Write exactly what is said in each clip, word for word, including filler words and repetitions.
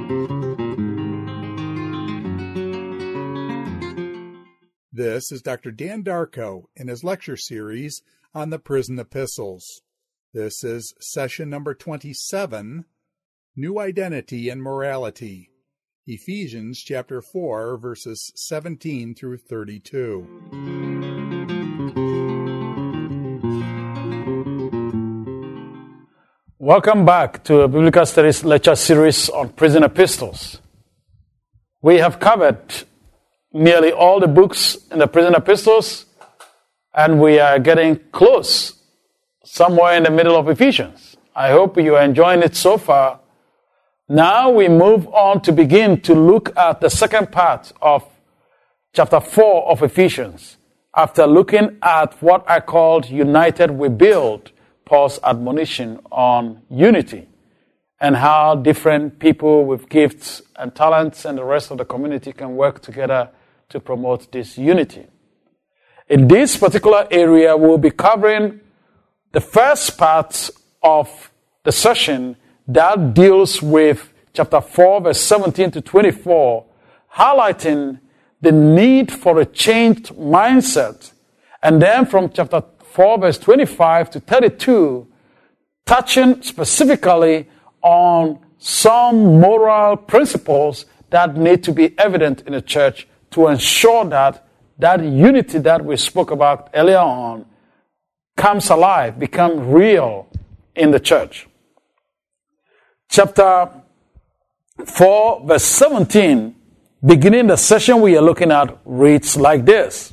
This is Doctor Dan Darko in his lecture series on the Prison Epistles. This is session number twenty-seven, New Identity and Morality, Ephesians chapter four, verses seventeen through thirty-two. Welcome back to a Biblical Studies lecture series on Prison Epistles. We have covered nearly all the books in the Prison Epistles, and we are getting close, somewhere in the middle of Ephesians. I hope you are enjoying it so far. Now we move on to begin to look at the second part of chapter four of Ephesians, after looking at what I called United We Build, Paul's admonition on unity, and how different people with gifts and talents and the rest of the community can work together to promote this unity. In this particular area, we'll be covering the first part of the session that deals with chapter four, verse seventeen to twenty-four, highlighting the need for a changed mindset. And then from chapter four, verse twenty-five to thirty-two, touching specifically on some moral principles that need to be evident in the church to ensure that that unity that we spoke about earlier on comes alive, becomes real in the church. Chapter four, verse seventeen, beginning the session we are looking at, reads like this.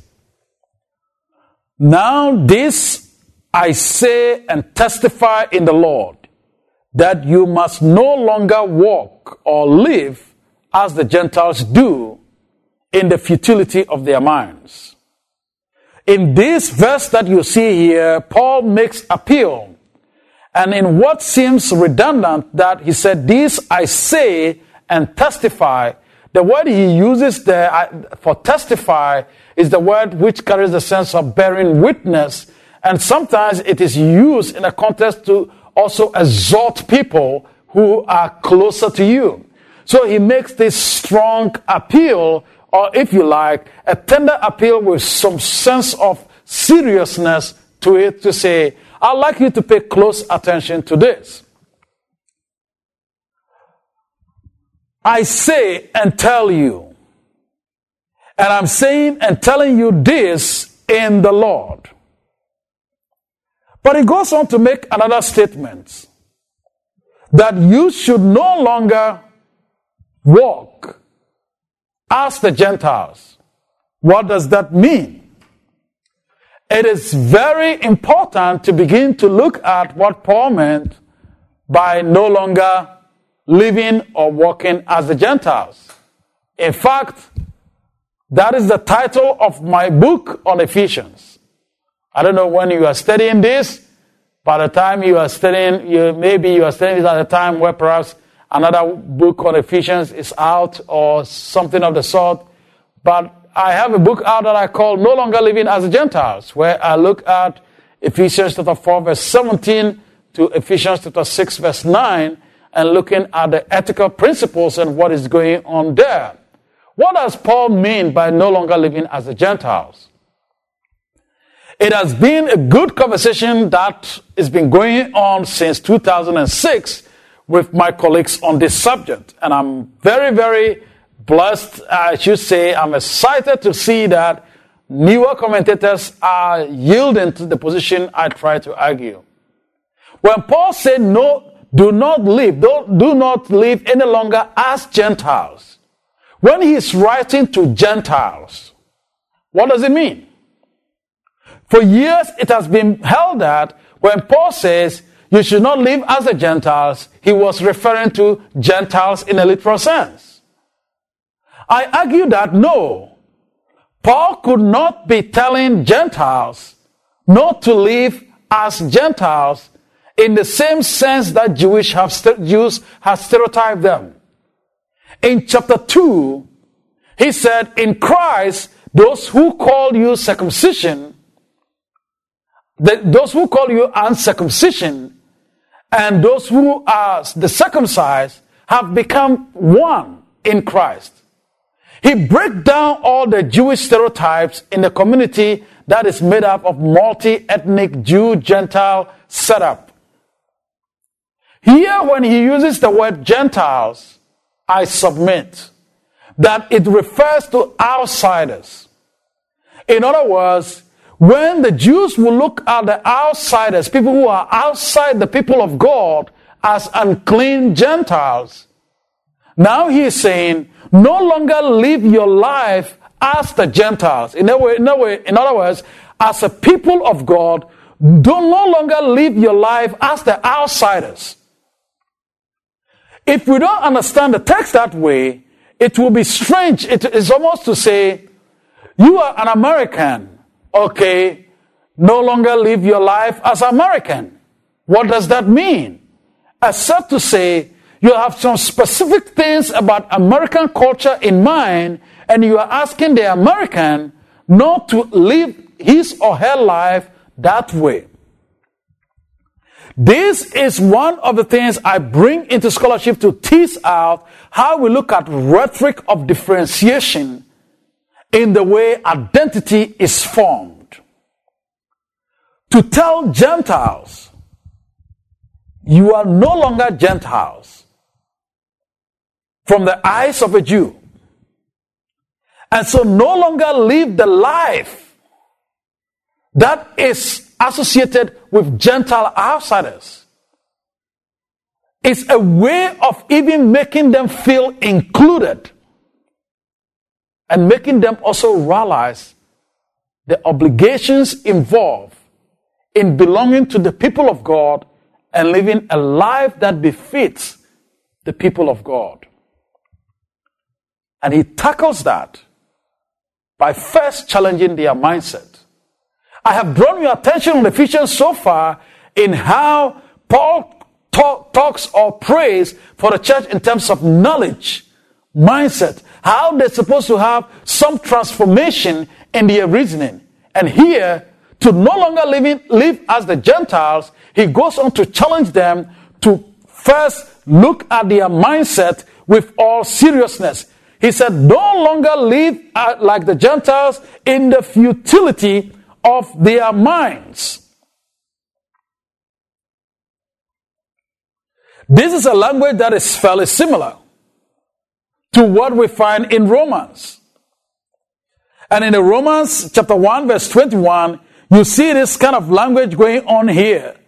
Now this I say and testify in the Lord, that you must no longer walk or live as the Gentiles do, in the futility of their minds. In this verse that you see here, Paul makes appeal. And in what seems redundant, that he said, this I say and testify. The word he uses there for testify is the word which carries the sense of bearing witness. And sometimes it is used in a context to also exhort people who are closer to you. So he makes this strong appeal, or if you like, a tender appeal with some sense of seriousness to it, to say, I'd like you to pay close attention to this. I say and tell you, and I'm saying and telling you this in the Lord. But he goes on to make another statement, that you should no longer walk as the Gentiles. What does that mean? It is very important to begin to look at what Paul meant by no longer living or walking as the Gentiles. In fact, that is the title of my book on Ephesians. I don't know when you are studying this. By the time you are studying, you, maybe you are studying this at a time where perhaps another book on Ephesians is out or something of the sort. But I have a book out that I call No Longer Living as the Gentiles, where I look at Ephesians chapter four, verse seventeen to Ephesians chapter six, verse nine, and looking at the ethical principles and what is going on there. What does Paul mean by no longer living as the Gentiles? It has been a good conversation that has been going on since two thousand six with my colleagues on this subject. And I'm very, very blessed, I should say. I'm excited to see that newer commentators are yielding to the position I try to argue. When Paul said, no, do not live, don't, do not live any longer as Gentiles. When he is writing to Gentiles, what does it mean? For years, it has been held that when Paul says, you should not live as the Gentiles, he was referring to Gentiles in a literal sense. I argue that no, Paul could not be telling Gentiles not to live as Gentiles in the same sense that Jewish have, Jews have stereotyped them. In chapter two, he said, in Christ, those who call you circumcision, the, those who call you uncircumcision, and those who are the circumcised have become one in Christ. He breaks down all the Jewish stereotypes in the community that is made up of multi-ethnic Jew-Gentile setup. Here, when he uses the word Gentiles, I submit that it refers to outsiders. In other words, when the Jews will look at the outsiders, people who are outside the people of God, as unclean Gentiles, now he is saying, no longer live your life as the Gentiles. In other, way, in, other way, in other words, as a people of God, do no longer live your life as the outsiders. If we don't understand the text that way, it will be strange. It is almost to say, you are an American, okay, no longer live your life as American. What does that mean? Except to say, you have some specific things about American culture in mind, and you are asking the American not to live his or her life that way. This is one of the things I bring into scholarship to tease out how we look at rhetoric of differentiation in the way identity is formed. To tell Gentiles, you are no longer Gentiles from the eyes of a Jew, and so no longer live the life that is associated with Gentile outsiders. It's a way of even making them feel included and making them also realize the obligations involved in belonging to the people of God and living a life that befits the people of God. And he tackles that by first challenging their mindset. I have drawn your attention on Ephesians so far in how Paul talk, talks or prays for the church in terms of knowledge, mindset, how they're supposed to have some transformation in their reasoning. And here, to no longer live, in, live as the Gentiles, he goes on to challenge them to first look at their mindset with all seriousness. He said, no longer live like the Gentiles in the futility of their minds. This is a language that is fairly similar to what we find in Romans. And in the Romans chapter one verse twenty-one, you see this kind of language going on here.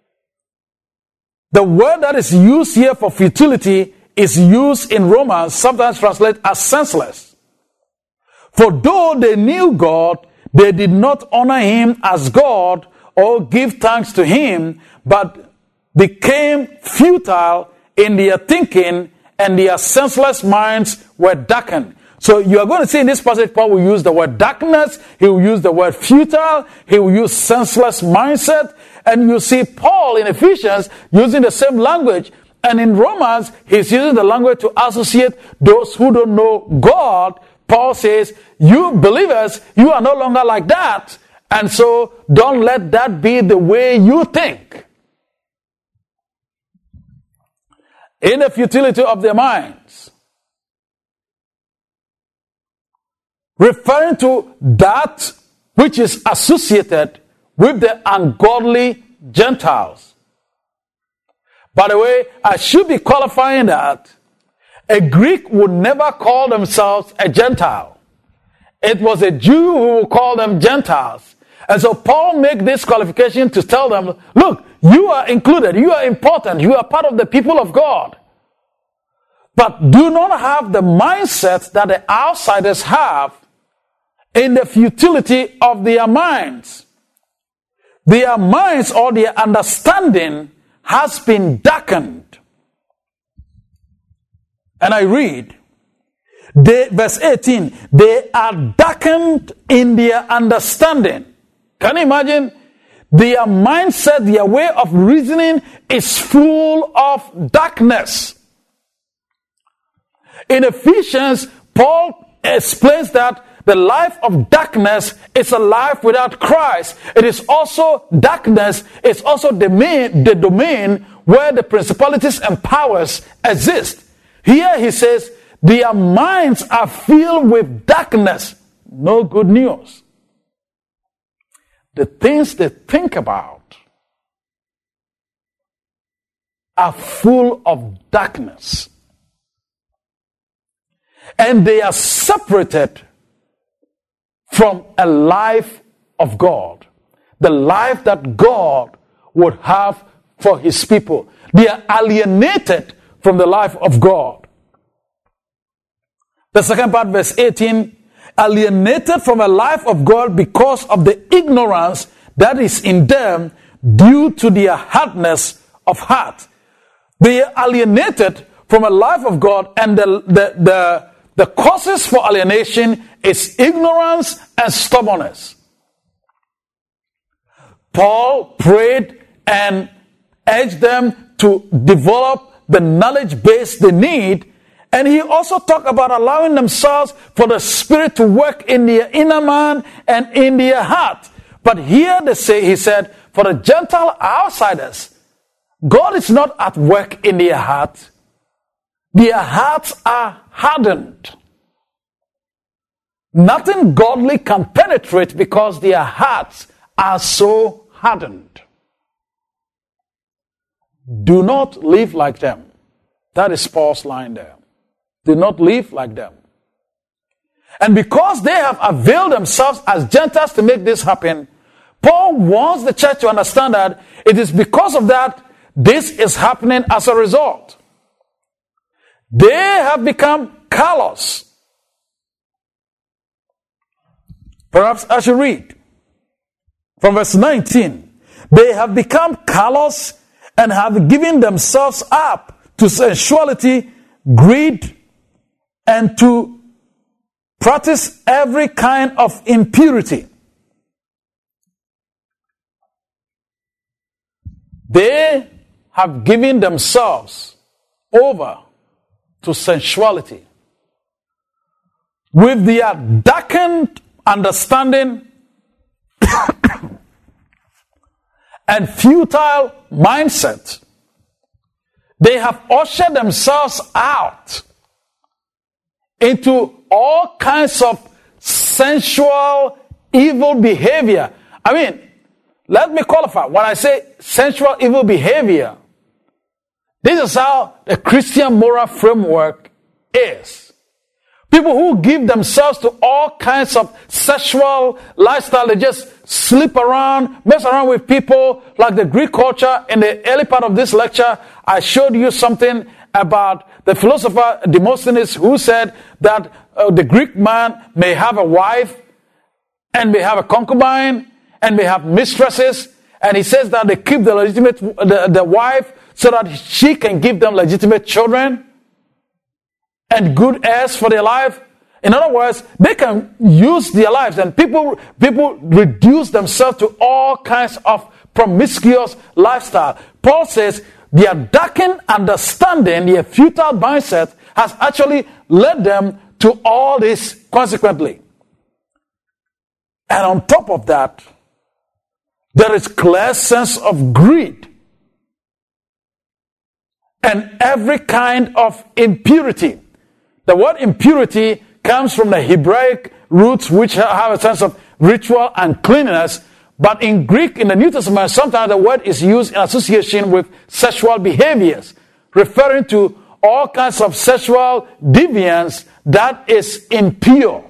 The word that is used here for futility is used in Romans, sometimes translated as senseless. For though they knew God, they did not honor him as God or give thanks to him, but became futile in their thinking, and their senseless minds were darkened. So you are going to see in this passage, Paul will use the word darkness, he will use the word futile, he will use senseless mindset, and you see Paul in Ephesians using the same language. And in Romans, he's using the language to associate those who don't know God. Paul says, you believers, you are no longer like that. And so don't let that be the way you think. In the futility of their minds. Referring to that which is associated with the ungodly Gentiles. By the way, I should be qualifying that a Greek would never call themselves a Gentile. It was a Jew who would call them Gentiles. And so Paul made this qualification to tell them, look, you are included, you are important, you are part of the people of God. But do not have the mindset that the outsiders have in the futility of their minds. Their minds or their understanding has been darkened. And I read, they, verse eighteen, they are darkened in their understanding. Can you imagine? Their mindset, their way of reasoning is full of darkness. In Ephesians, Paul explains that the life of darkness is a life without Christ. It is also darkness. It's also the domain, the domain where the principalities and powers exist. Here he says, their minds are filled with darkness. No good news. The things they think about are full of darkness. And they are separated from a life of God. The life that God would have for his people. They are alienated from the life of God. The second part, verse eighteen, alienated from a life of God because of the ignorance that is in them due to their hardness of heart. They are alienated from a life of God, and the, the, the, the causes for alienation is ignorance and stubbornness. Paul prayed and urged them to develop the knowledge base they need. And he also talked about allowing themselves for the Spirit to work in their inner man and in their heart. But here they say, he said, for the Gentile outsiders, God is not at work in their heart. Their hearts are hardened. Nothing godly can penetrate because their hearts are so hardened. Do not live like them. That is Paul's line there. Do not live like them. And because they have availed themselves as Gentiles to make this happen, Paul wants the church to understand that it is because of that this is happening as a result. They have become callous. Perhaps I should read from verse nineteen. They have become callous and have given themselves up to sensuality, greed, and to practice every kind of impurity. They have given themselves over to sensuality with their darkened understanding and futile mindset. They have ushered themselves out into all kinds of sensual, evil behavior. I mean, let me qualify. When I say sensual, evil behavior, this is how the Christian moral framework is. People who give themselves to all kinds of sexual lifestyle, they just sleep around, mess around with people, like the Greek culture. In the early part of this lecture, I showed you something about the philosopher Demosthenes, who said that uh, the Greek man may have a wife and may have a concubine and may have mistresses, and he says that they keep the legitimate the, the wife so that she can give them legitimate children and good heirs for their life. In other words, they can use their lives, and people people reduce themselves to all kinds of promiscuous lifestyle. Paul says their darkened understanding, their futile mindset, has actually led them to all this consequently. And on top of that, there is clear sense of greed and every kind of impurity. The word impurity comes from the Hebraic roots, which have a sense of ritual and cleanliness. But in Greek, in the New Testament, sometimes the word is used in association with sexual behaviors, referring to all kinds of sexual deviance that is impure.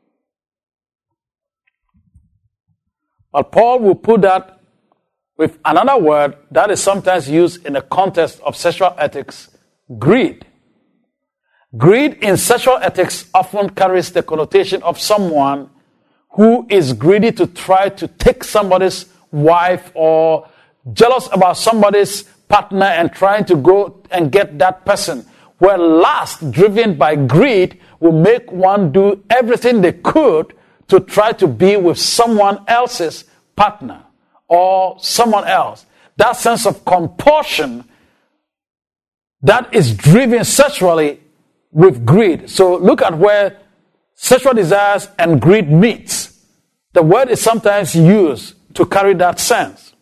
But Paul will put that with another word that is sometimes used in the context of sexual ethics, greed. Greed in sexual ethics often carries the connotation of someone who is greedy to try to take somebody's wife, or jealous about somebody's partner and trying to go and get that person. Where lust, driven by greed, will make one do everything they could to try to be with someone else's partner or someone else. That sense of compulsion that is driven sexually with greed. So look at where sexual desires and greed meets. The word is sometimes used to carry that sense.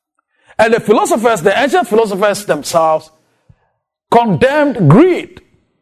And the philosophers, the ancient philosophers themselves, condemned greed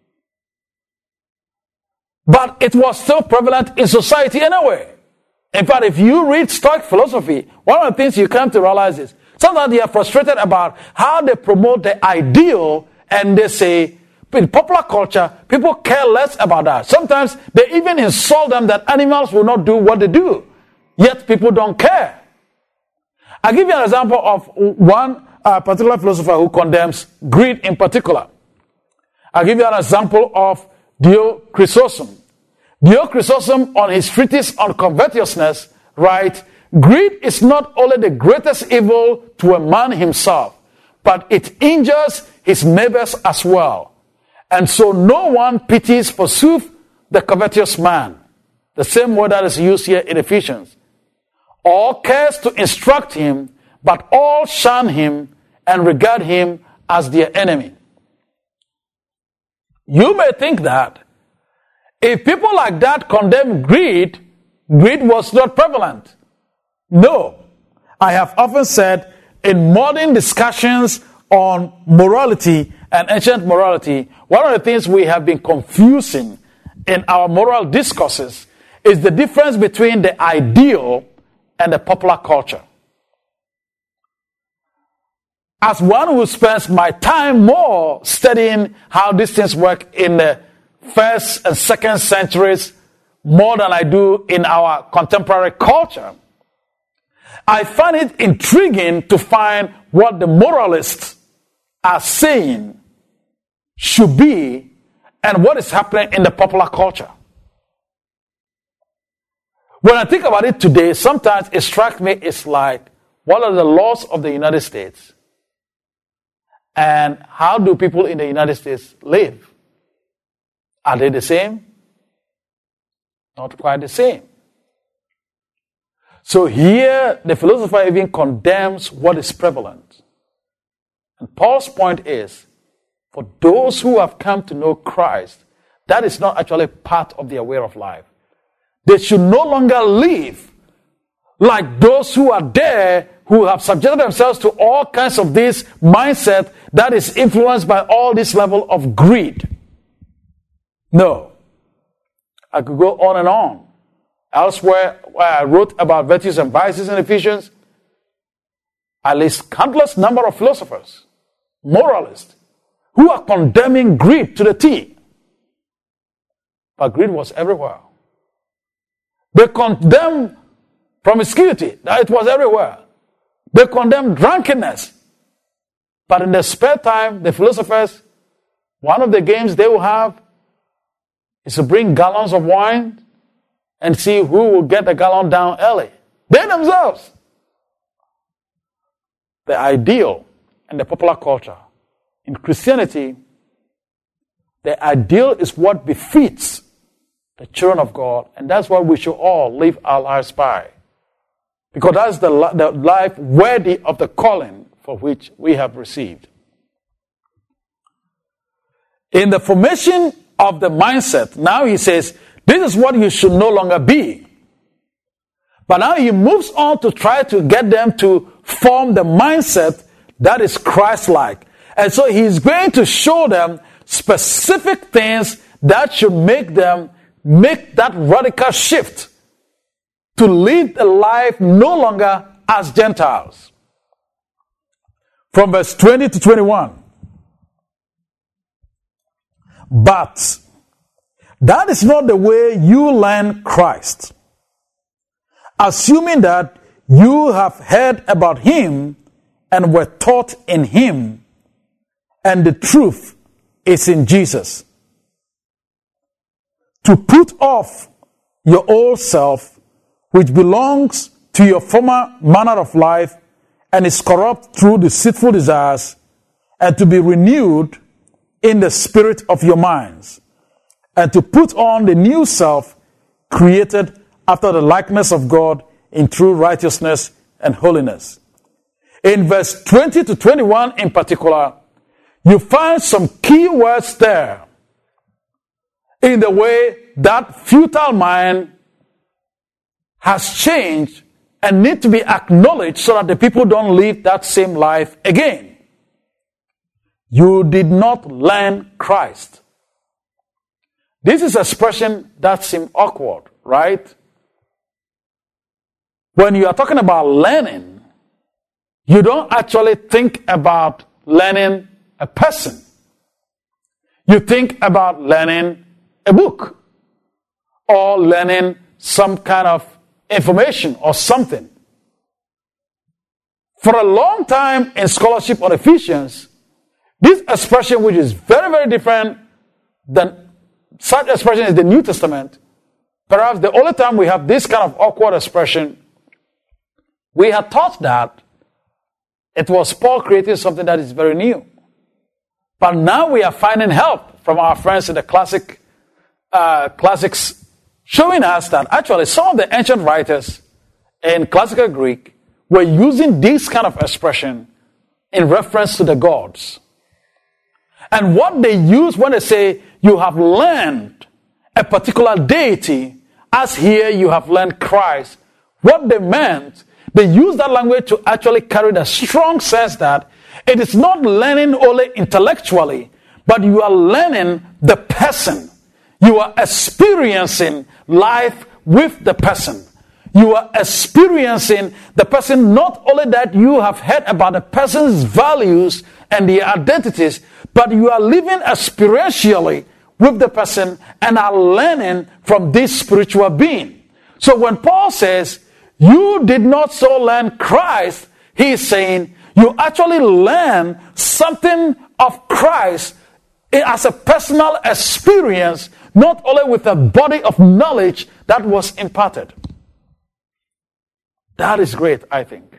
But it was still prevalent in society anyway. In fact, if you read Stoic philosophy, one of the things you come to realize is sometimes they are frustrated about how they promote the ideal, and they say, in popular culture, people care less about that. Sometimes they even insult them that animals will not do what they do, yet people don't care. I'll give you an example of one uh, particular philosopher who condemns greed in particular. I'll give you an example of Dio Chrysostom. Dio Chrysostom, on his treatise on covetousness, writes, greed is not only the greatest evil to a man himself, but it injures his neighbors as well. And so no one pities, forsooth, the covetous man. The same word that is used here in Ephesians. All cares to instruct him, but all shun him and regard him as their enemy. You may think that if people like that condemn greed, greed was not prevalent. No. I have often said in modern discussions on morality and ancient morality, one of the things we have been confusing in our moral discourses is the difference between the ideal and the popular culture. As one who spends my time more studying how these things work in the first and second centuries more than I do in our contemporary culture, I find it intriguing to find what the moralists are saying should be and what is happening in the popular culture. When I think about it today, sometimes it strikes me, it's like, what are the laws of the United States? And how do people in the United States live? Are they the same? Not quite the same. So here, the philosopher even condemns what is prevalent. And Paul's point is, for those who have come to know Christ, that is not actually part of their way of life. They should no longer live like those who are there, who have subjected themselves to all kinds of this mindset that is influenced by all this level of greed. No. I could go on and on. Elsewhere, where I wrote about virtues and vices in Ephesians, I list countless number of philosophers, moralists, who are condemning greed to the T. But greed was everywhere. They condemn promiscuity, that it was everywhere. They condemn drunkenness. But in the spare time, the philosophers, one of the games they will have is to bring gallons of wine and see who will get the gallon down early. They themselves. The ideal and the popular culture. In Christianity, the ideal is what befits the children of God, and that's what we should all live our lives by. Because that's the, the life worthy of the calling for which we have received. In the formation of the mindset, now he says, this is what you should no longer be. But now he moves on to try to get them to form the mindset that is Christ-like. And so he's going to show them specific things that should make them make that radical shift to lead a life no longer as Gentiles. From verse twenty to twenty-one. But that is not the way you learn Christ. Assuming that you have heard about him and were taught in him, and the truth is in Jesus. To put off your old self, which belongs to your former manner of life and is corrupt through deceitful desires, and to be renewed in the spirit of your minds, and to put on the new self, created after the likeness of God in true righteousness and holiness. In verse twenty to twenty-one in particular, you find some key words there in the way that futile mind has changed and need to be acknowledged so that the people don't live that same life again. You did not learn Christ. This is an expression that seems awkward, right? When you are talking about learning, you don't actually think about learning a person. You think about learning a book or learning some kind of information or something. For a long time in scholarship on Ephesians, this expression, which is very, very different than such expression is the New Testament, perhaps the only time we have this kind of awkward expression, we had thought that it was Paul creating something that is very new. But now we are finding help from our friends in the classic uh, classics, showing us that actually some of the ancient writers in classical Greek were using this kind of expression in reference to the gods. And what they use when they say you have learned a particular deity, as here you have learned Christ, what they meant, they use that language to actually carry the strong sense that it is not learning only intellectually, but you are learning the person. You are experiencing life with the person. You are experiencing the person, not only that you have heard about the person's values and their identities, but you are living experientially with the person and are learning from this spiritual being. So when Paul says, you did not so learn Christ, he is saying, you actually learn something of Christ as a personal experience, not only with a body of knowledge that was imparted. That is great, I think.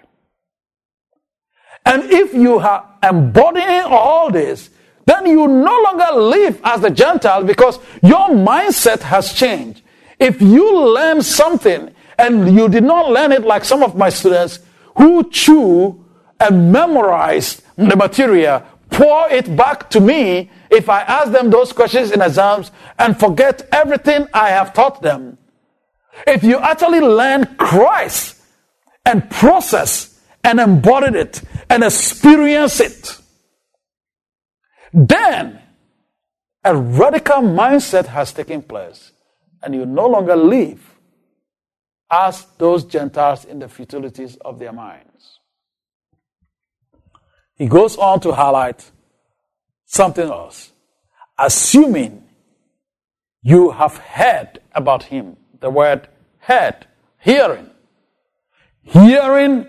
And if you are embodying all this, then you no longer live as the Gentile because your mindset has changed. If you learn something and you did not learn it like some of my students who chew and memorize the material, pour it back to me if I ask them those questions in exams and forget everything I have taught them. If you actually learn Christ and process and embody it and experience it, then a radical mindset has taken place and you no longer live as those Gentiles in the futilities of their minds. He goes on to highlight something else. Assuming you have heard about him. The word heard, hearing. Hearing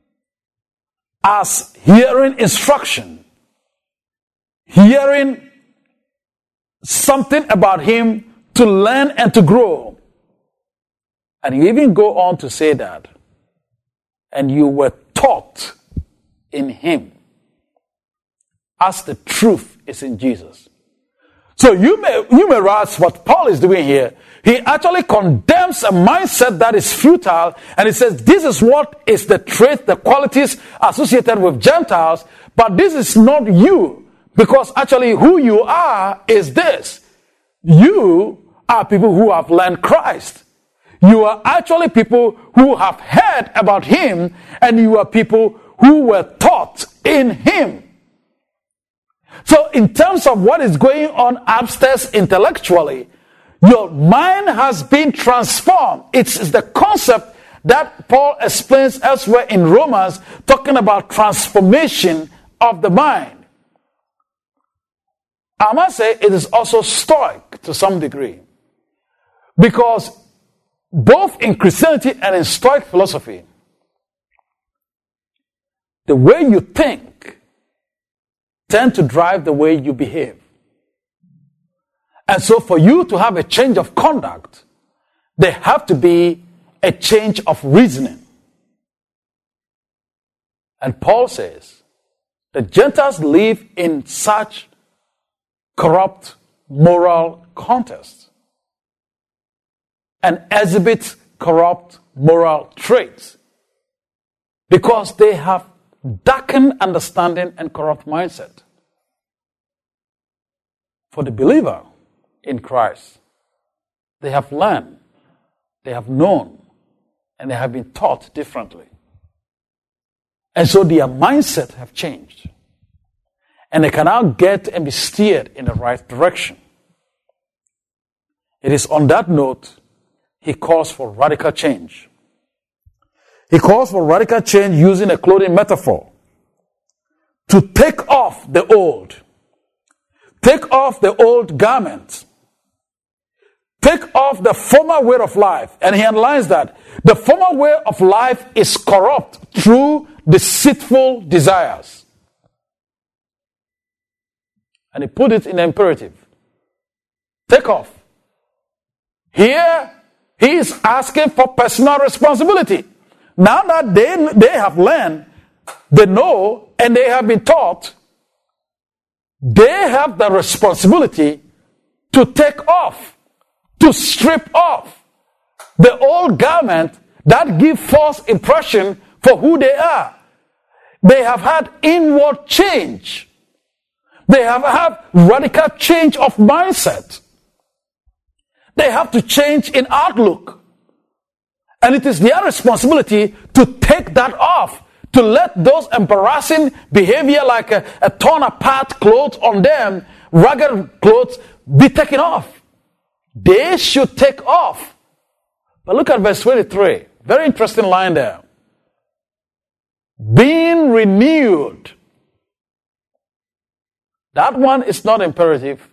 as hearing instruction. Hearing something about him to learn and to grow. And you even go on to say that. And you were taught in him, as the truth is in Jesus. So you may you may realize what Paul is doing here. He actually condemns a mindset that is futile, and he says this is what is the trait, the qualities associated with Gentiles, but this is not you, because actually who you are is this. You are people who have learned Christ. You are actually people who have heard about him, and you are people who were taught in him. So in terms of what is going on upstairs intellectually, your mind has been transformed. It's the concept that Paul explains elsewhere in Romans, talking about transformation of the mind. I must say it is also Stoic to some degree. Because both in Christianity and in Stoic philosophy, the way you think tend to drive the way you behave. And so for you to have a change of conduct, there have to be a change of reasoning. And Paul says, the Gentiles live in such corrupt moral context and exhibit corrupt moral traits because they have darkened understanding and corrupt mindset. For the believer in Christ, they have learned, they have known, and they have been taught differently. And so their mindset have changed. And they can now get and be steered in the right direction. It is on that note he calls for radical change. He calls for radical change using a clothing metaphor. To take off the old. Take off the old garment. Take off the former way of life. And he underlines that the former way of life is corrupt through deceitful desires. And he put it in imperative. Take off. Here, he is asking for personal responsibility. Now that they, they have learned, they know, and they have been taught, they have the responsibility to take off, to strip off the old garment that give false impression for who they are. They have had inward change. They have had radical change of mindset. They have to change in outlook. And it is their responsibility to take that off, to let those embarrassing behavior like a, a torn apart clothes on them, ragged clothes, be taken off. They should take off. But look at verse twenty-three. Very interesting line there. Being renewed. That one is not imperative.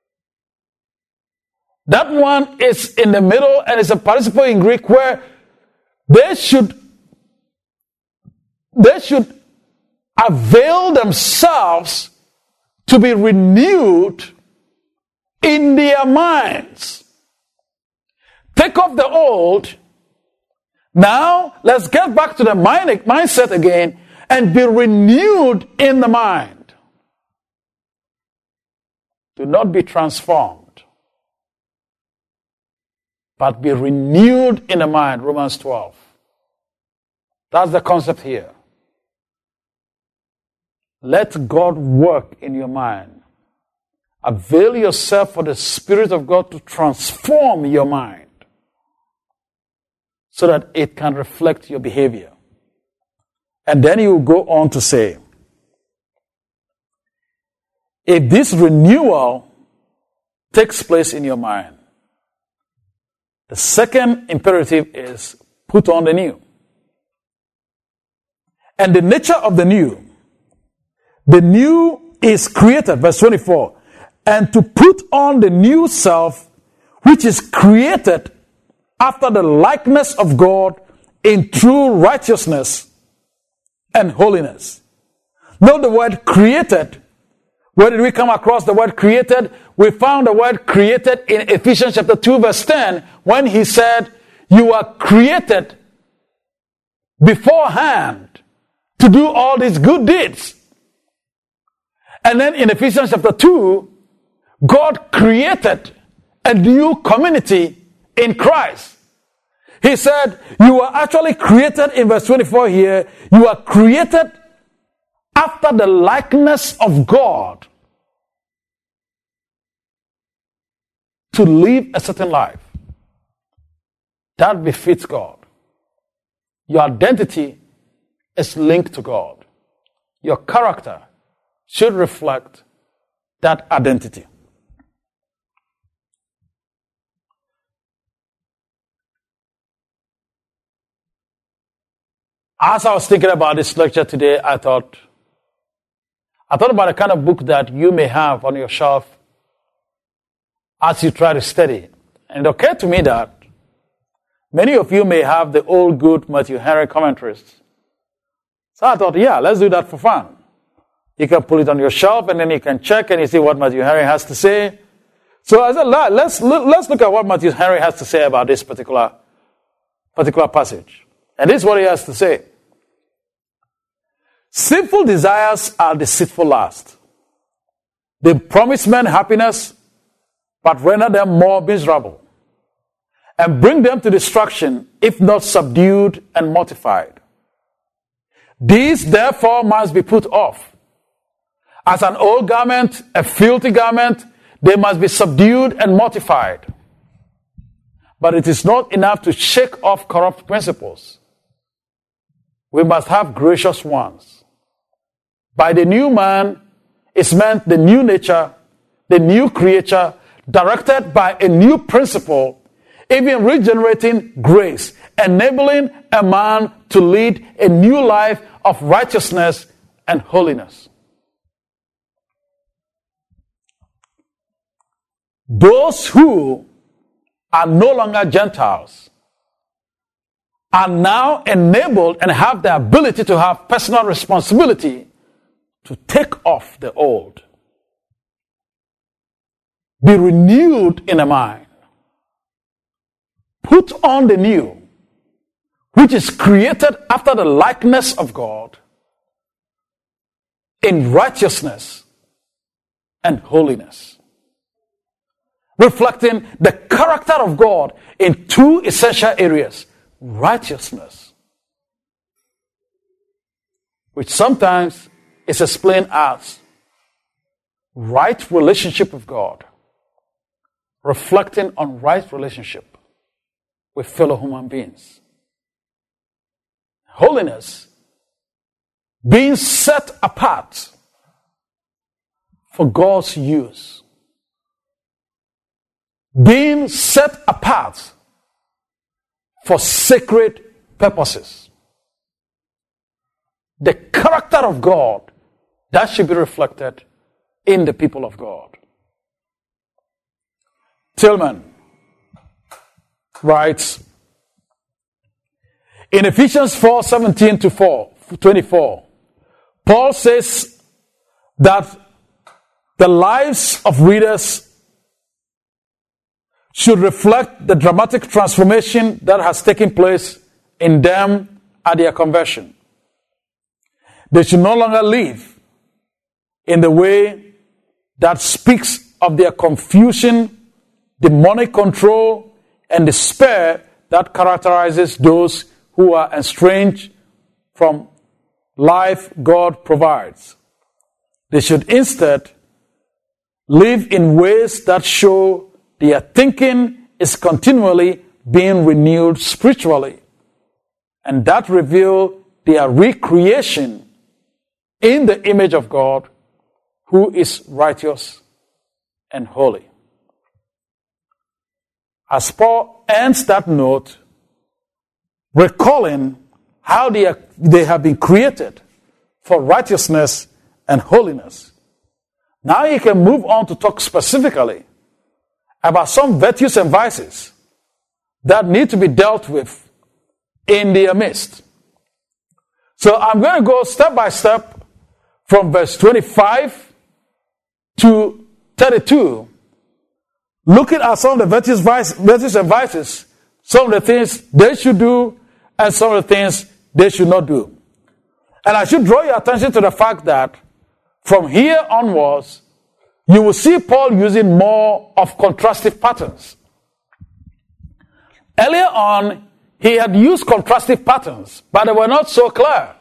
That one is in the middle and is a participle in Greek where they should they should avail themselves to be renewed in their minds. Take off the old. Now, let's get back to the mind, mindset again and be renewed in the mind. Do not be transformed, but be renewed in the mind. Romans twelve. That's the concept here. Let God work in your mind. Avail yourself for the Spirit of God to transform your mind so that it can reflect your behavior. And then you will go on to say, if this renewal takes place in your mind, the second imperative is put on the new. And the nature of the new, the new is created, verse twenty-four, and to put on the new self, which is created after the likeness of God in true righteousness and holiness. Note the word created. Where did we come across the word created? We found the word created in Ephesians chapter two verse ten when he said, you are created beforehand to do all these good deeds. And then in Ephesians chapter two, God created a new community in Christ. He said, you are actually created in verse twenty-four here, you are created after the likeness of God to live a certain life that befits God. Your identity is linked to God. Your character should reflect that identity. As I was thinking about this lecture today, I thought, I thought about the kind of book that you may have on your shelf as you try to study. And it occurred to me that many of you may have the old good Matthew Henry commentaries. So I thought, yeah, let's do that for fun. You can pull it on your shelf and then you can check and you see what Matthew Henry has to say. So I said, let's, let's look at what Matthew Henry has to say about this particular, particular passage. And this is what he has to say. Sinful desires are deceitful lust. They promise men happiness, but render them more miserable, and bring them to destruction if not subdued and mortified. These therefore must be put off. As an old garment, a filthy garment, they must be subdued and mortified. But it is not enough to shake off corrupt principles. We must have gracious ones. By the new man is meant the new nature, the new creature directed by a new principle, even regenerating grace, enabling a man to lead a new life of righteousness and holiness. Those who are no longer Gentiles are now enabled and have the ability to have personal responsibility to take off the old, be renewed in the mind, put on the new, which is created after the likeness of God in righteousness and holiness, reflecting the character of God in two essential areas: righteousness, which sometimes is explained as right relationship with God, reflecting on right relationship with fellow human beings. Holiness, being set apart for God's use. Being set apart for sacred purposes. The character of God that should be reflected in the people of God. Tillman writes in Ephesians four seventeen to twenty-four, Paul says that the lives of readers should reflect the dramatic transformation that has taken place in them at their conversion. They should no longer live in the way that speaks of their confusion, demonic control, and despair that characterizes those who are estranged from life God provides. They should instead live in ways that show their thinking is continually being renewed spiritually, and that reveal their recreation in the image of God, who is righteous and holy. As Paul ends that note, recalling how they, are, they have been created for righteousness and holiness, now he can move on to talk specifically about some virtues and vices that need to be dealt with in their midst. So I'm going to go step by step from verse twenty-five to thirty-two, looking at some of the virtues, vice, virtues and vices, some of the things they should do and some of the things they should not do. And I should draw your attention to the fact that from here onwards, you will see Paul using more of contrastive patterns. Earlier on, he had used contrastive patterns, but they were not so clear.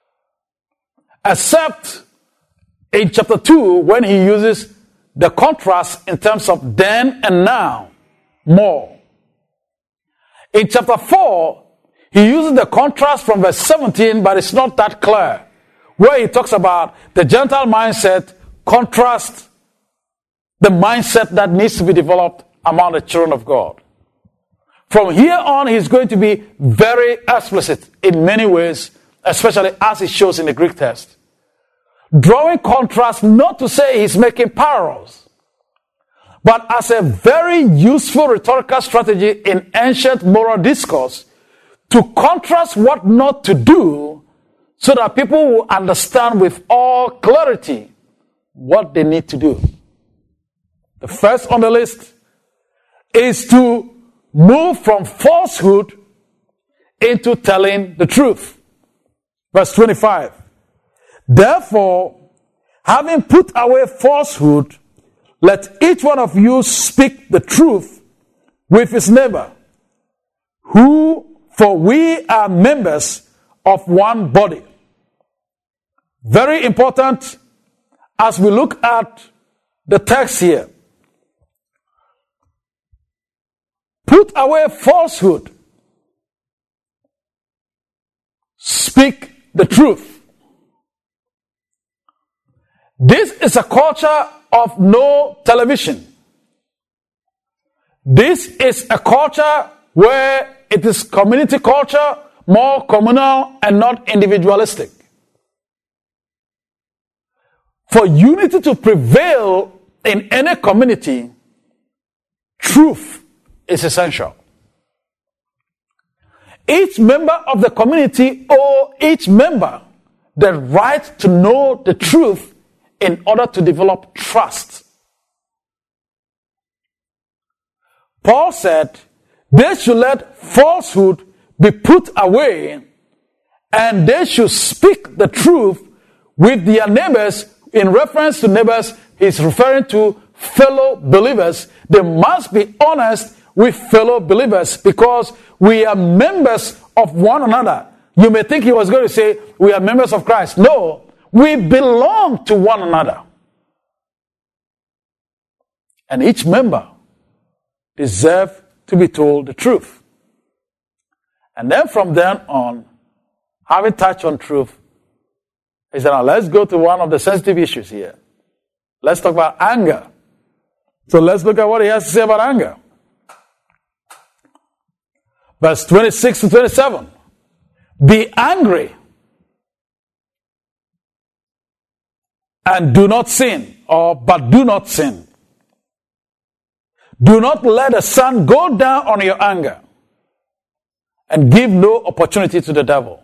Except in chapter two, when he uses the contrast in terms of then and now more. In chapter four, he uses the contrast from verse seventeen, but it's not that clear, where he talks about the Gentile mindset contrast the mindset that needs to be developed among the children of God. From here on, he's going to be very explicit in many ways, especially as it shows in the Greek text. Drawing contrast, not to say he's making parallels, but as a very useful rhetorical strategy in ancient moral discourse to contrast what not to do so that people will understand with all clarity what they need to do. The first on the list is to move from falsehood into telling the truth. Verse twenty-five. Therefore, having put away falsehood, let each one of you speak the truth with his neighbor, who, for we are members of one body. Very important as we look at the text here. Put away falsehood. Speak the truth. This is a culture of no television. This is a culture where it is community culture, more communal and not individualistic. For unity to prevail in any community, truth is essential. Each member of the community owes each member the right to know the truth in order to develop trust. Paul said they should let falsehood be put away and they should speak the truth with their neighbors. In reference to neighbors, he's referring to fellow believers. They must be honest with fellow believers because we are members of one another. You may think he was going to say we are members of Christ. No, we belong to one another. And each member deserves to be told the truth. And then from then on, having touched on truth, he said, now let's go to one of the sensitive issues here. Let's talk about anger. So let's look at what he has to say about anger. Verse twenty-six to twenty-seven. Be angry and do not sin, or but do not sin. Do not let the sun go down on your anger and give no opportunity to the devil.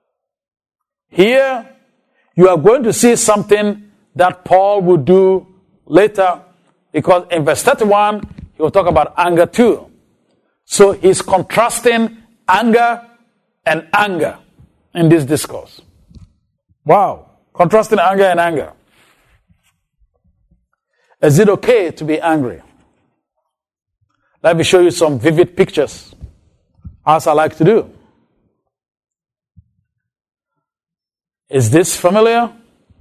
Here, you are going to see something that Paul will do later, because in verse thirty-one, he will talk about anger too. So he's contrasting anger and anger in this discourse. Wow. Contrasting anger and anger. Is it okay to be angry? Let me show you some vivid pictures, as I like to do. Is this familiar?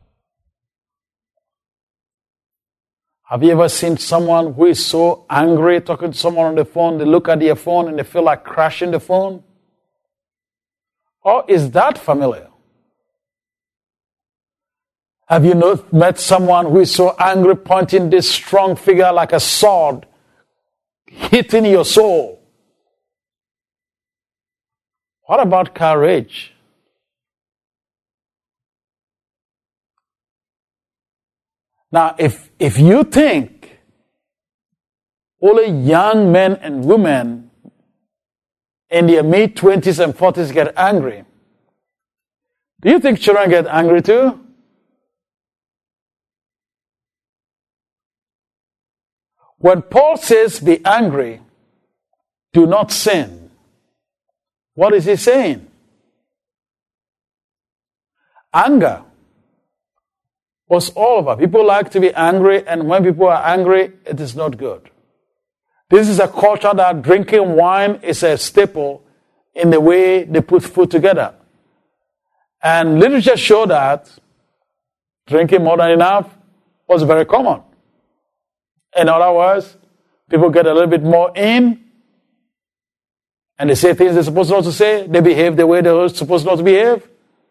Have you ever seen someone who is so angry talking to someone on the phone, they look at their phone and they feel like crashing the phone? Or is that familiar? Have you not met someone who is so angry, pointing this strong figure like a sword, hitting your soul? What about courage? Now, if, if you think only young men and women in their mid-twenties and forties get angry, do you think children get angry too? When Paul says be angry, do not sin, what is he saying? Anger was all over. People like to be angry, and when people are angry, it is not good. This is a culture that drinking wine is a staple in the way they put food together. And literature showed that drinking more than enough was very common. In other words, people get a little bit more in, and they say things they're supposed not to say. They behave the way they're supposed not to behave.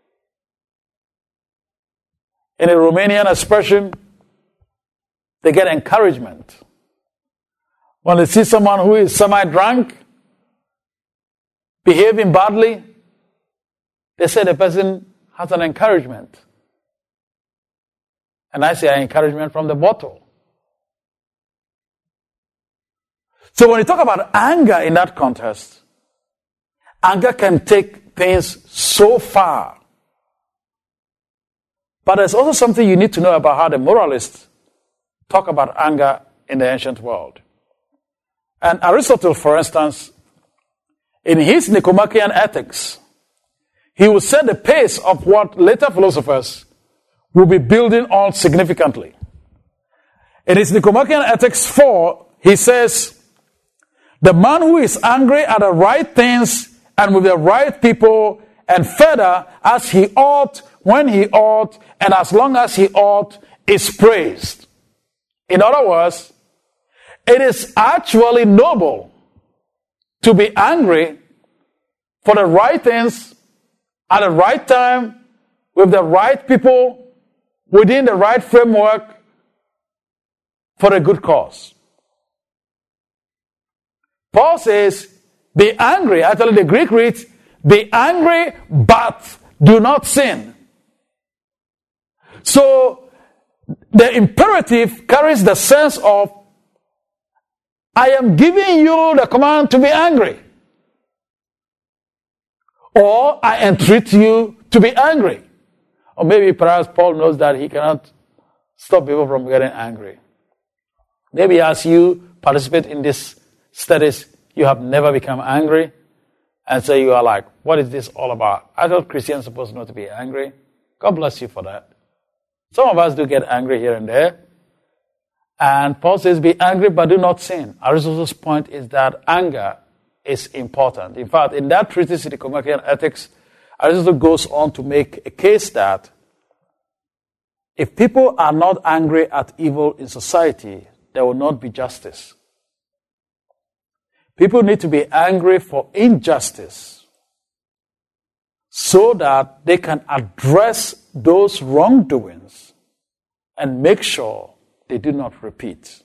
In a Romanian expression, they get encouragement. When they see someone who is semi-drunk, behaving badly, they say the person has an encouragement. And I say an encouragement from the bottle. So when you talk about anger in that context, anger can take things so far. But there's also something you need to know about how the moralists talk about anger in the ancient world. And Aristotle, for instance, in his Nicomachean Ethics, he will set the pace of what later philosophers will be building on significantly. In his Nicomachean Ethics four, he says, the man who is angry at the right things and with the right people and further as he ought, when he ought, and as long as he ought, is praised. In other words, it is actually noble to be angry for the right things at the right time with the right people within the right framework for a good cause. Paul says, be angry. Actually, the Greek reads, be angry, but do not sin. So, the imperative carries the sense of, I am giving you the command to be angry. Or I entreat you to be angry. Or maybe perhaps Paul knows that he cannot stop people from getting angry. Maybe as you participate in these studies, you have never become angry. And so you are like, what is this all about? I thought Christians are supposed not to be angry. God bless you for that. Some of us do get angry here and there. And Paul says, be angry but do not sin. Aristotle's point is that anger is important. In fact, in that treatise, the Nicomachean Ethics, Aristotle goes on to make a case that if people are not angry at evil in society, there will not be justice. People need to be angry for injustice so that they can address those wrongdoings and make sure they do not repeat.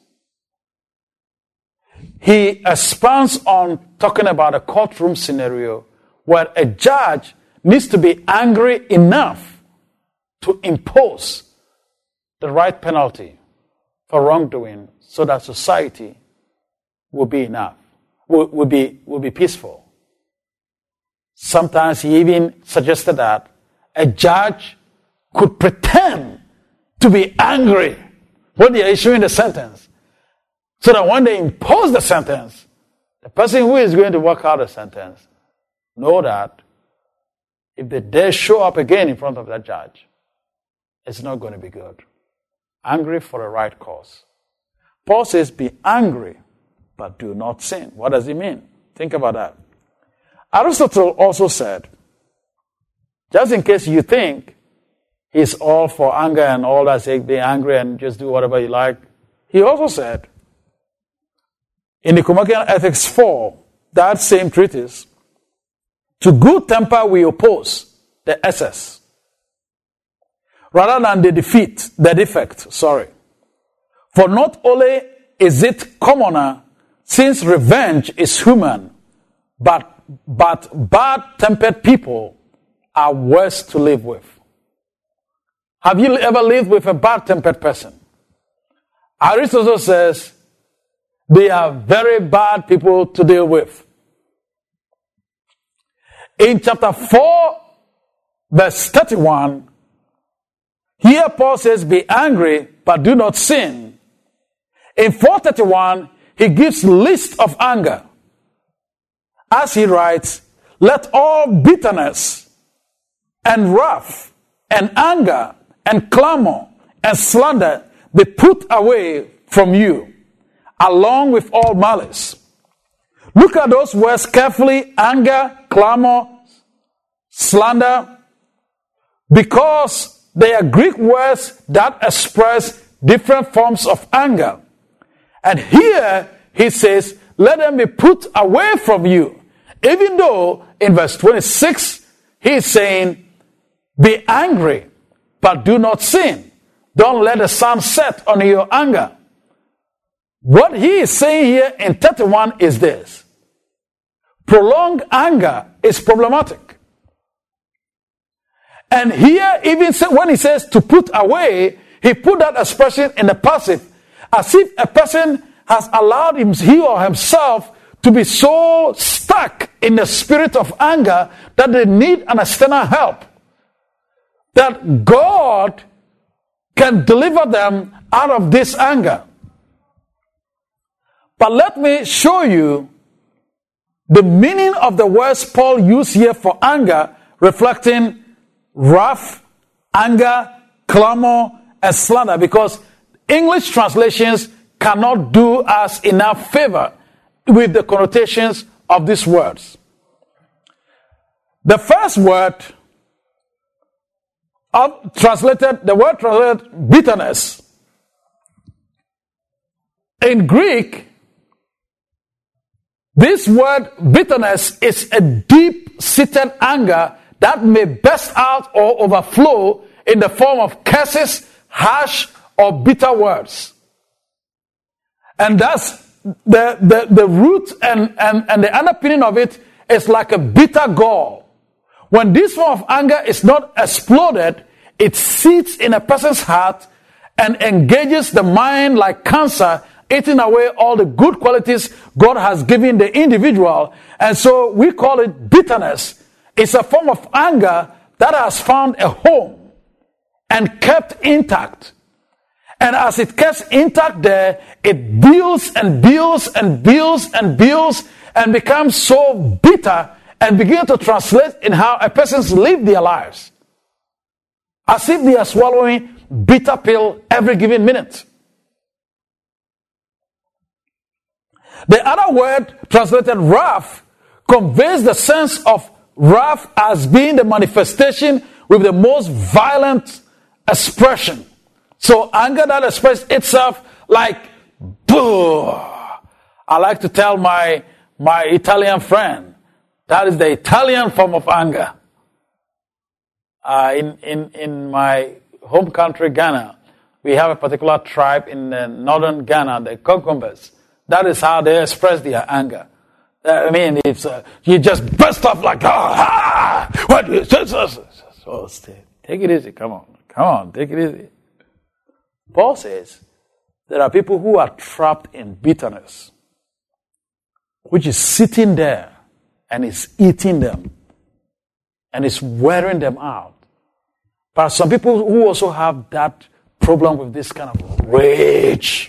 He expands on talking about a courtroom scenario where a judge needs to be angry enough to impose the right penalty for wrongdoing so that society will be enough, will, will be, will be peaceful. Sometimes he even suggested that a judge could pretend to be angry when they are issuing the sentence, so that when they impose the sentence, the person who is going to work out the sentence know that if they dare show up again in front of that judge, it's not going to be good. Angry for the right cause. Paul says, be angry, but do not sin. What does it mean? Think about that. Aristotle also said, just in case you think he's all for anger and all that, say, be angry and just do whatever you like, he also said, in the Nicomachean Ethics four, that same treatise, to good temper we oppose the excess, rather than the defeat, the defect, sorry. For not only is it commoner, since revenge is human, but, but bad-tempered people are worse to live with. Have you ever lived with a bad-tempered person? Aristotle says, they are very bad people to deal with. In chapter four, verse thirty-one, here Paul says, be angry, but do not sin. In four thirty-one, he gives list of anger. As he writes, let all bitterness and wrath and anger and clamor and slander be put away from you, along with all malice. Look at those words carefully: anger, clamor, slander, because they are Greek words that express different forms of anger. And here he says, let them be put away from you. Even though in verse twenty-six, he is saying, be angry, but do not sin. Don't let the sun set on your anger. What he is saying here in thirty-one is this: prolonged anger is problematic. And here, even when he says to put away, he put that expression in the passive, as if a person has allowed him, he or himself to be so stuck in the spirit of anger that they need an external help, that God can deliver them out of this anger. But let me show you the meaning of the words Paul used here for anger, reflecting wrath, anger, clamor, and slander, because English translations cannot do us enough favor with the connotations of these words. The first word of translated, the word translated bitterness, in Greek, this word bitterness is a deep-seated anger that may burst out or overflow in the form of curses, harsh or bitter words. And thus, the, the, the root and, and, and the underpinning of it is like a bitter gall. When this form of anger is not exploded, it sits in a person's heart and engages the mind like cancer, eating away all the good qualities God has given the individual. And so we call it bitterness. It's a form of anger that has found a home and kept intact. And as it keeps intact there, it builds and builds and builds and builds and becomes so bitter and begins to translate in how a person's live their lives. As if they are swallowing bitter pill every given minute. The other word translated wrath conveys the sense of wrath as being the manifestation with the most violent expression. So anger that expresses itself like boo. I like to tell my my Italian friend that is the Italian form of anger. Uh, in in in my home country Ghana, we have a particular tribe in uh, northern Ghana, the Konkombas. That is how they express their anger. I mean, it's uh, you just burst off like ah, ah what? So stay. Take it easy. Come on, come on, take it easy. Paul says there are people who are trapped in bitterness, which is sitting there and is eating them and is wearing them out. But some people who also have that problem with this kind of rage,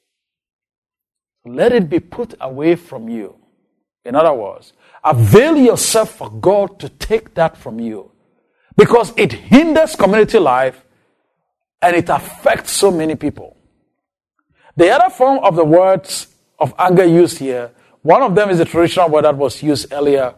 let it be put away from you. In other words, avail yourself for God to take that from you, because it hinders community life and it affects so many people. The other form of the words of anger used here, one of them is the traditional word that was used earlier.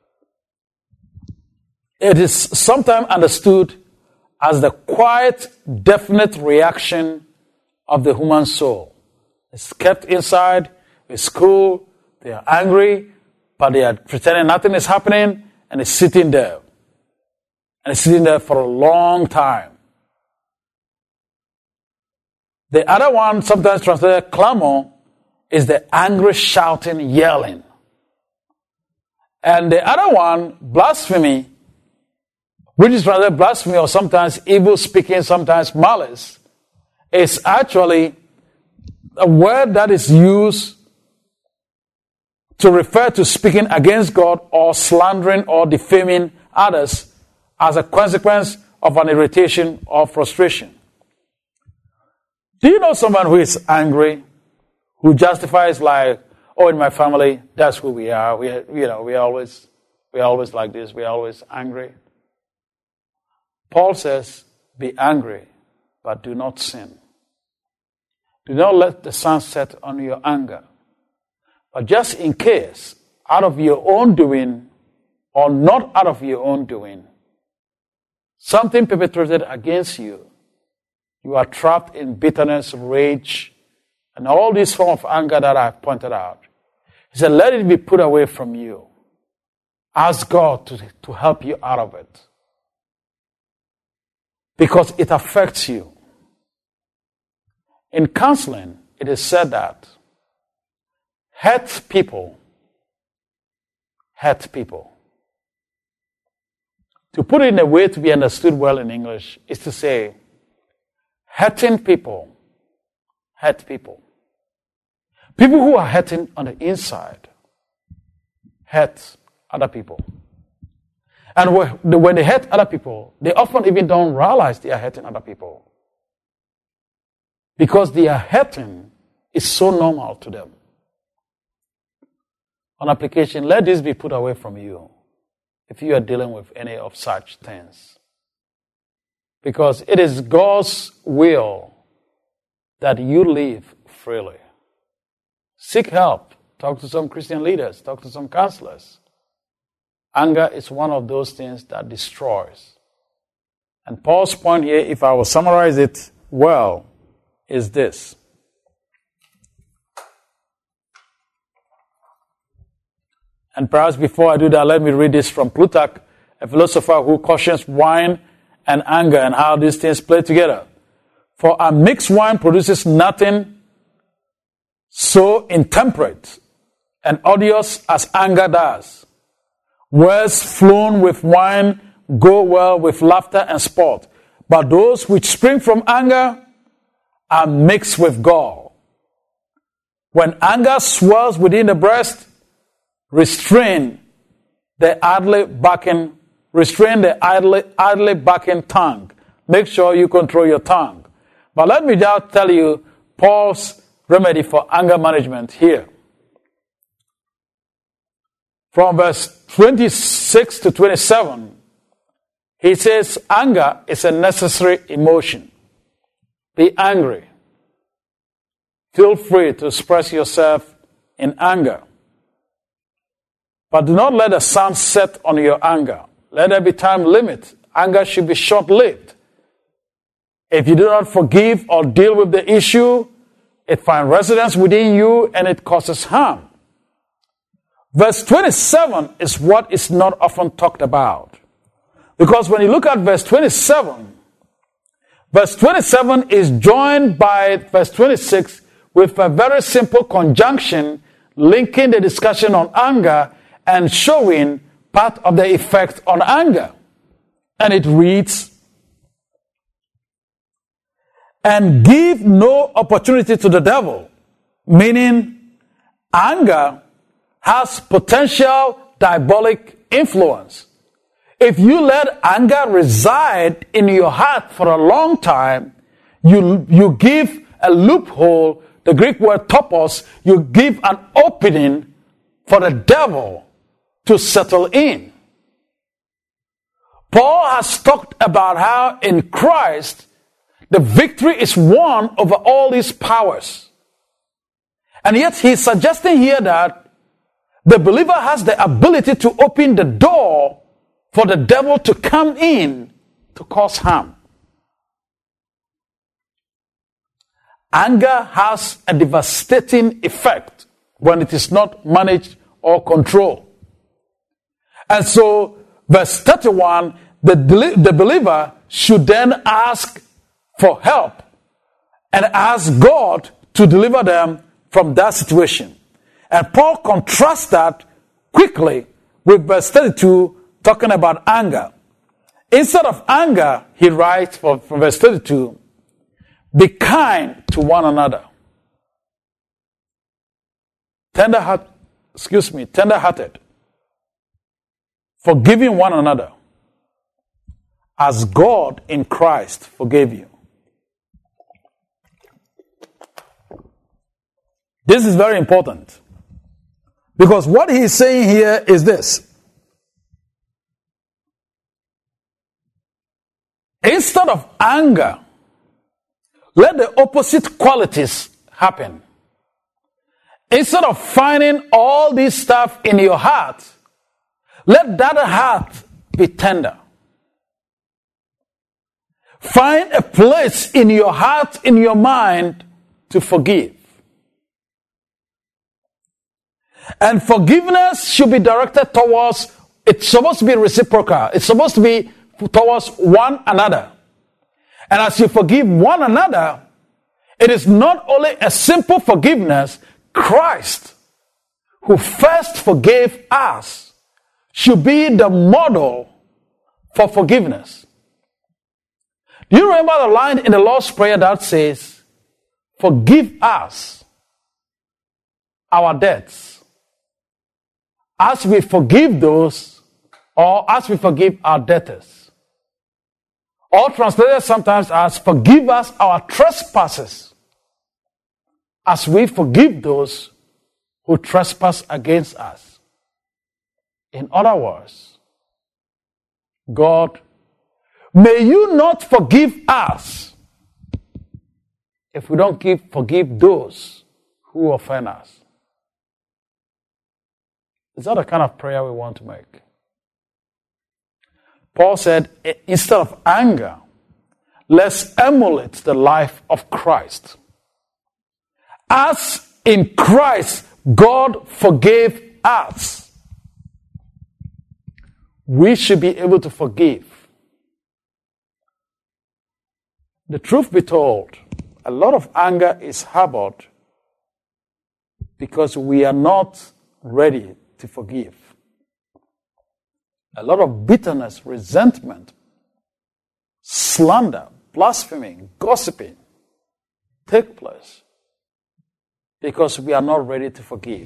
It is sometimes understood as the quiet, definite reaction of the human soul. It's kept inside, it's cool, they are angry, but they are pretending nothing is happening, and it's sitting there. And it's sitting there for a long time. The other one, sometimes translated clamor, is the angry shouting, yelling. And the other one, blasphemy, which is rather blasphemy or sometimes evil speaking, sometimes malice, is actually a word that is used to refer to speaking against God or slandering or defaming others as a consequence of an irritation or frustration. Do you know someone who is angry, who justifies like, oh, in my family, that's who we are. We, you know, we always, we always like this. We always angry. Paul says, be angry, but do not sin. Do not let the sun set on your anger. But just in case, out of your own doing, or not out of your own doing, something perpetrated against you, you are trapped in bitterness, rage, and all these forms of anger that I've pointed out. He said, let it be put away from you. Ask God to, to help you out of it. Because it affects you. In counseling, it is said that hurt people hurt people. To put it in a way to be understood well in English is to say, hurting people hurt people. People who are hurting on the inside hurt other people. And when they hurt other people, they often even don't realize they are hurting other people. Because their hurting is so normal to them. On application, let this be put away from you if you are dealing with any of such things. Because it is God's will that you live freely. Seek help. Talk to some Christian leaders. Talk to some counselors. Anger is one of those things that destroys. And Paul's point here, if I will summarize it well, is this. And perhaps before I do that, let me read this from Plutarch, a philosopher who cautions wine and anger and how these things play together. For a mixed wine produces nothing so intemperate and odious as anger does. Words flown with wine go well with laughter and sport, but those which spring from anger are mixed with gall. When anger swells within the breast, restrain the idly barking, restrain the idly, idly barking tongue. Make sure you control your tongue. But let me just tell you Paul's remedy for anger management here. From verse twenty-six to twenty-seven, he says anger is a necessary emotion. Be angry. Feel free to express yourself in anger. But do not let the sun set on your anger. Let there be time limit. Anger should be short-lived. If you do not forgive or deal with the issue, it finds residence within you and it causes harm. Verse twenty-seven is what is not often talked about. Because when you look at verse twenty-seven, verse twenty-seven is joined by verse twenty-six with a very simple conjunction linking the discussion on anger and showing part of the effect on anger. And it reads, and give no opportunity to the devil, meaning anger has potential diabolic influence. If you let anger reside in your heart for a long time, you, you give a loophole, the Greek word topos, you give an opening for the devil to settle in. Paul has talked about how in Christ the victory is won over all these powers. And yet he's suggesting here that the believer has the ability to open the door for the devil to come in to cause harm. Anger has a devastating effect when it is not managed or controlled. And so, verse thirty-one, the, the believer should then ask for help and ask God to deliver them from that situation. And Paul contrasts that quickly with verse thirty-two, talking about anger. Instead of anger, he writes from, from verse thirty-two, be kind to one another. Tender heart, excuse me, tender-hearted. Forgiving one another as God in Christ forgave you. This is very important. Because what he is saying here is this. Instead of anger, let the opposite qualities happen. Instead of finding all this stuff in your heart, let that heart be tender. Find a place in your heart, in your mind, to forgive. And forgiveness should be directed towards, it's supposed to be reciprocal. It's supposed to be towards one another. And as you forgive one another, it is not only a simple forgiveness. Christ, who first forgave us, should be the model for forgiveness. Do you remember the line in the Lord's Prayer that says, forgive us our debts as we forgive those, or as we forgive our debtors. Or translated sometimes as, forgive us our trespasses as we forgive those who trespass against us. In other words, God, may you not forgive us if we don't give, forgive those who offend us. Is that the kind of prayer we want to make? Paul said, instead of anger, let's emulate the life of Christ. As in Christ, God forgave us, we should be able to forgive. The truth be told, a lot of anger is harbored because we are not ready to forgive. A lot of bitterness, resentment, slander, blaspheming, gossiping take place because we are not ready to forgive.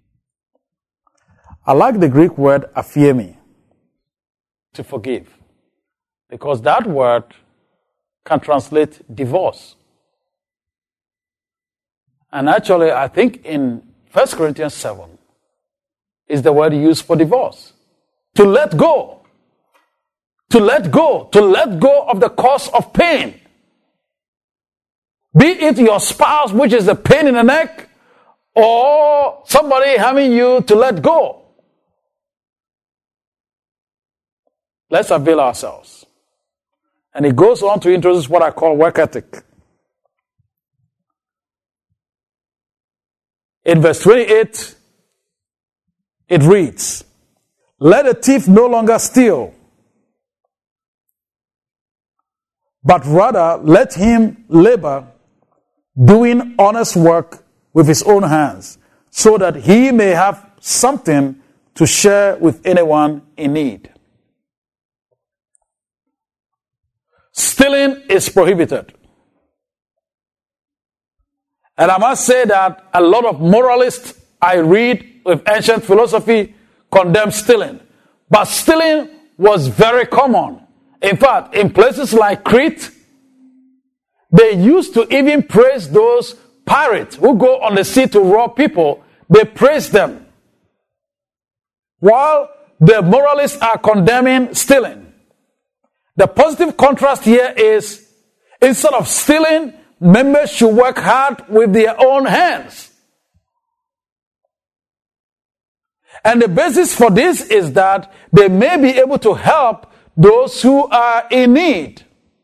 I like the Greek word aphiemi, to forgive, because that word can translate divorce. And actually, I think in First Corinthians seven is the word used for divorce. To let go. To let go. To let go of the cause of pain. Be it your spouse, which is the pain in the neck, or somebody having you to let go. Let's avail ourselves. And he goes on to introduce what I call work ethic. In verse twenty-eight, it reads, "Let a thief no longer steal, but rather let him labor, doing honest work with his own hands, so that he may have something to share with anyone in need." Stealing is prohibited. And I must say that a lot of moralists I read with ancient philosophy condemn stealing. But stealing was very common. In fact, in places like Crete, they used to even praise those pirates who go on the sea to rob people. They praise them. While the moralists are condemning stealing. The positive contrast here is, instead of stealing, members should work hard with their own hands. And the basis for this is that they may be able to help those who are in need.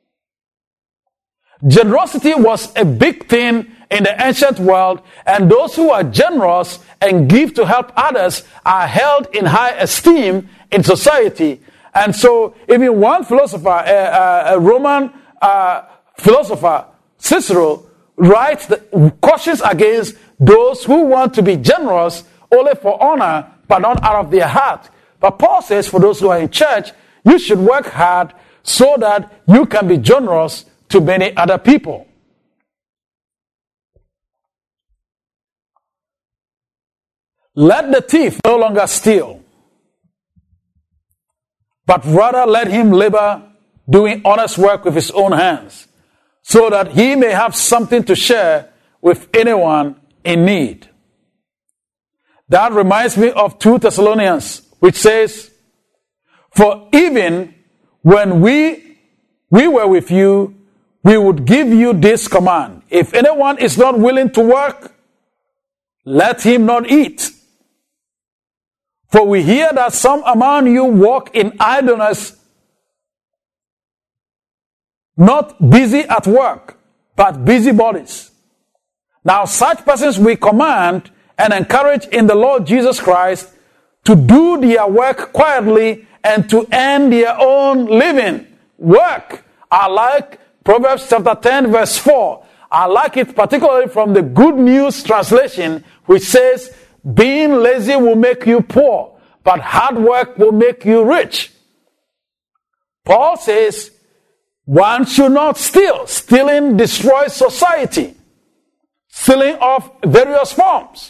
Generosity was a big thing in the ancient world, and those who are generous and give to help others are held in high esteem in society. And so, even one philosopher, a, a Roman uh, philosopher, Cicero, writes that cautions against those who want to be generous only for honor, but not out of their heart. But Paul says, for those who are in church, you should work hard so that you can be generous to many other people. Let the thief no longer steal, but rather let him labor, doing honest work with his own hands, so that he may have something to share with anyone in need. That reminds me of Second Thessalonians, which says, "For even when we, we were with you, we would give you this command. If anyone is not willing to work, let him not eat. For we hear that some among you walk in idleness, not busy at work, but busybodies. Now such persons we command and encourage in the Lord Jesus Christ to do their work quietly and to earn their own living." Work. I like Proverbs chapter ten verse four. I like it particularly from the Good News translation, which says, "Being lazy will make you poor, but hard work will make you rich." Paul says, one should not steal. Stealing destroys society. Stealing of various forms.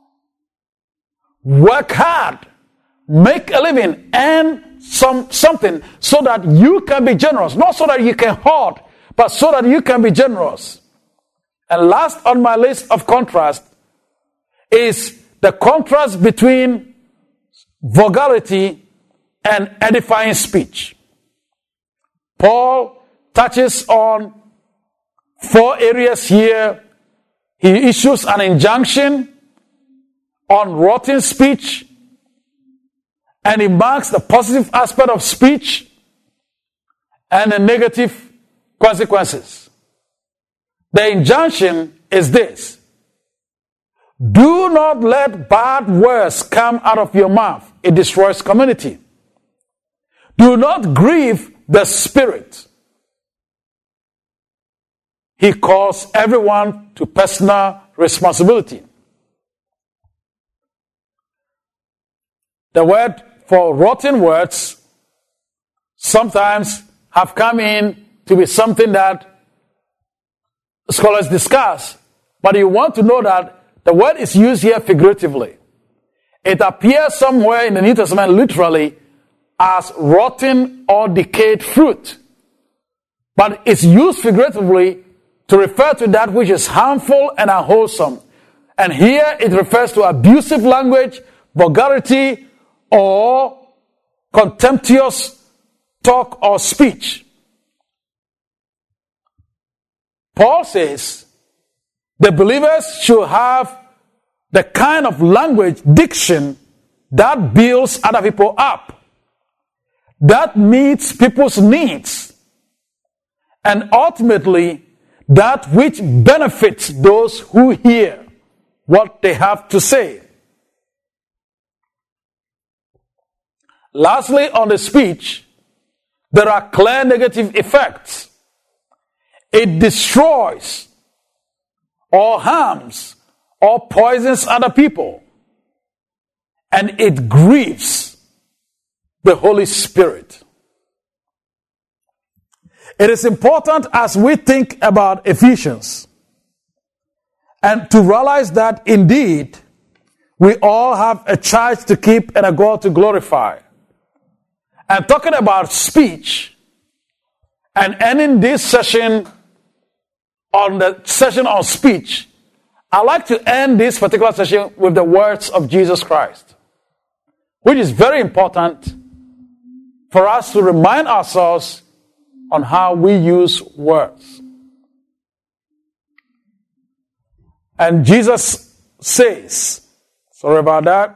Work hard. Make a living. Earn some, something so that you can be generous. Not so that you can hoard, but so that you can be generous. And last on my list of contrast is the contrast between vulgarity and edifying speech. Paul touches on four areas here. He issues an injunction on rotten speech, and he marks the positive aspect of speech and the negative consequences. The injunction is this: do not let bad words come out of your mouth. It destroys community. Do not grieve the Spirit. He calls everyone to personal responsibility. The word for rotten words sometimes have come in to be something that scholars discuss. But you want to know that the word is used here figuratively. It appears somewhere in the New Testament literally as rotten or decayed fruit. But it's used figuratively to refer to that which is harmful and unwholesome. And here it refers to abusive language, vulgarity, or contemptuous talk or speech. Paul says the believers should have the kind of language, diction, that builds other people up, that meets people's needs, and ultimately that which benefits those who hear what they have to say. Lastly, on the speech, there are clear negative effects. It destroys or harms or poisons other people. And it grieves the Holy Spirit. It is important as we think about Ephesians and to realize that indeed we all have a charge to keep and a God to glorify. And talking about speech and ending this session on the session on speech, I like to end this particular session with the words of Jesus Christ, which is very important for us to remind ourselves on how we use words. And Jesus says, sorry about that.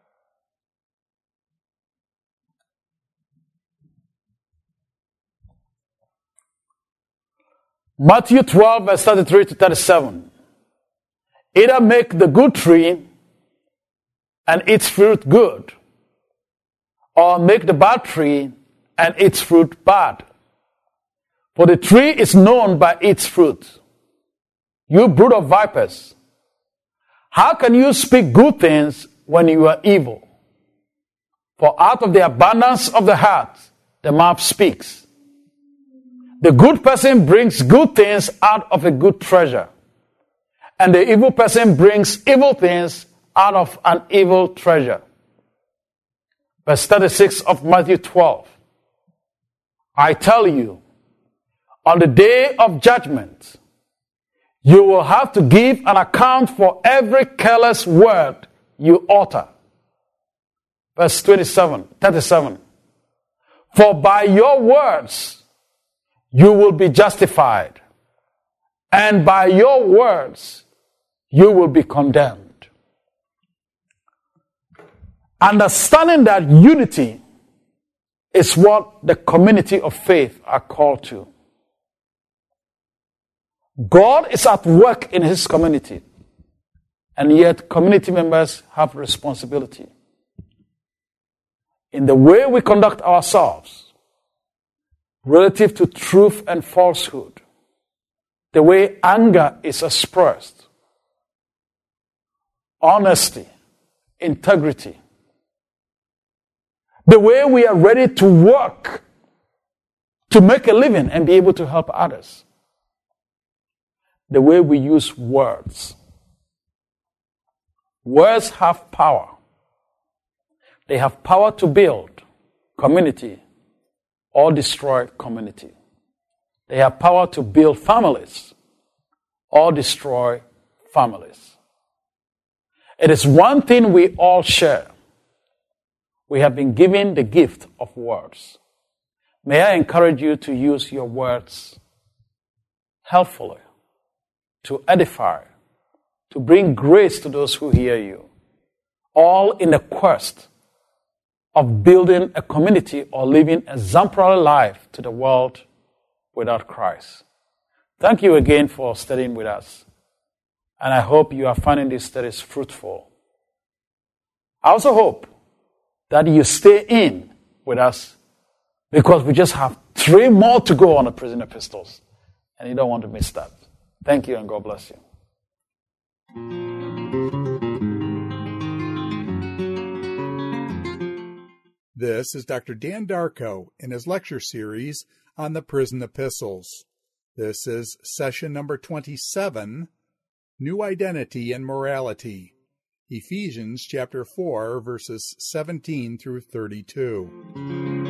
Matthew twelve, verse thirty-three to thirty-seven. Either make the good tree and its fruit good, or make the bad tree and its fruit bad. For the tree is known by its fruit. You brood of vipers, how can you speak good things when you are evil? For out of the abundance of the heart, the mouth speaks. The good person brings good things out of a good treasure, and the evil person brings evil things out of an evil treasure. Verse thirty-six of Matthew twelve. I tell you, on the day of judgment, you will have to give an account for every careless word you utter. Verse twenty-seven, thirty-seven. For by your words you will be justified, and by your words you will be condemned. Understanding that unity is what the community of faith are called to. God is at work in His community, and yet community members have responsibility in the way we conduct ourselves relative to truth and falsehood, the way anger is expressed, honesty, integrity, the way we are ready to work to make a living and be able to help others, the way we use words. Words have power. They have power to build community or destroy community. They have power to build families or destroy families. It is one thing we all share. We have been given the gift of words. May I encourage you to use your words helpfully, to edify, to bring grace to those who hear you, all in the quest of building a community or living a exemplary life to the world without Christ. Thank you again for studying with us. And I hope you are finding these studies fruitful. I also hope that you stay in with us, because we just have three more to go on the prison epistles. And you don't want to miss that. Thank you, and God bless you. This is Doctor Dan Darko in his lecture series on the Prison Epistles. This is session number twenty-seven, New Identity and Morality, Ephesians chapter four, verses seventeen through thirty-two.